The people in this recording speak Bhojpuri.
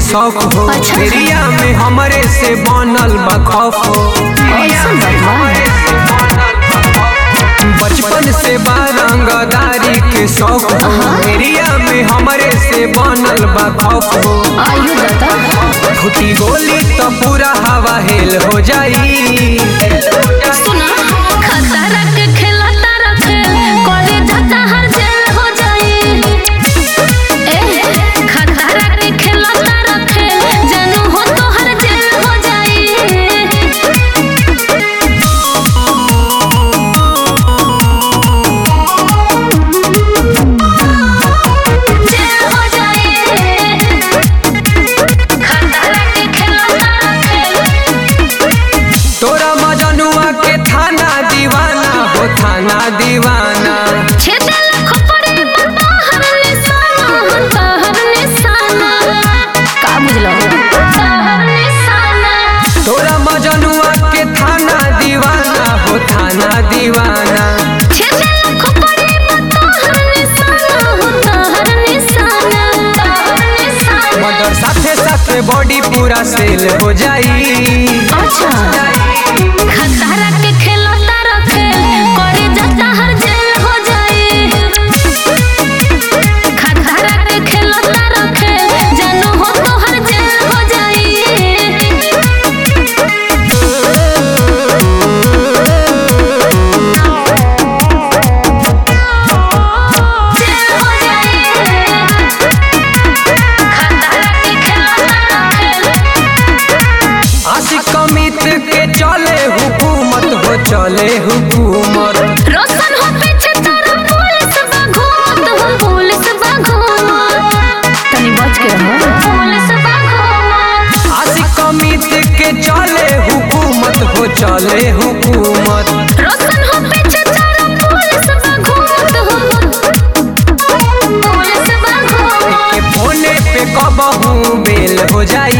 शौक हो। एरिया में हमरे से बनल बा खौफ हो। बचपन से बारंगदारी के शौक हो। एरिया में हमरे से बनल बा खौफ हो। फूटी गोली तो पूरा हवा हेल हो जाई। थाना दीवाना तोरा मजनुआ के थाना दीवाना हो। थाना दीवाना मगर साथे साथे बॉडी पूरा सेल हो जाई। कमित के चले हुकूमत हो। चले हुकूमत रोशन हो पीछे तारा पुलिस बाघूमत हो। पुलिस बाघूमत तनी बच के रहो। पुलिस बाघूमत आशिक कमित के चले हुकूमत हो। चले हुकूमत रोशन हो पीछे तारा पुलिस बाघूमत हो। पुलिस बाघूमत के फोने पे कबहू बेल हो जाई।